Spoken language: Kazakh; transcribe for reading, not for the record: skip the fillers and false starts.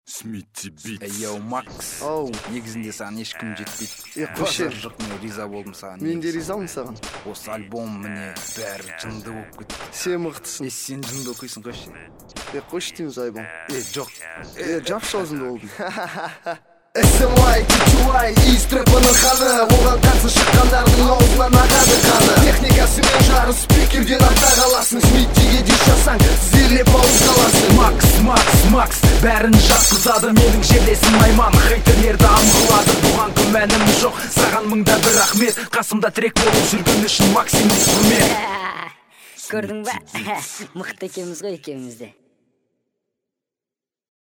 Смити бит. Йоу, Макс. Оу, Негізінде саған ешкім жетпейді. қош Базар жоқ, мен риза болдым саған. мен де ризамын саған. Осы альбом міне бәрі жынды болып кетті. Сен мықтысың. Сен жынды оқисың, қойшы. Қош дейміз айбон. Жоқ. Жапшы аузыңды болдың. SMY, TTY, из трэпаның ханы. Оған қарсы шыққандардың аузынан ағады қаны. Техникасымен жарыс спикерден арта қаласың. Смитиге диш жасаң, тізерлеп ауыз қаласың. Макс, бәрін жатқызады менің жерлесім Айман. Хейтерлерді амғылады, бұған күмәнім жоқ. Саған мыңда бір рахмет, қасымда трек болып жүрген үшін максимум құрмет. Көрдің ба? Мықты екенбіз ғой екеумізде.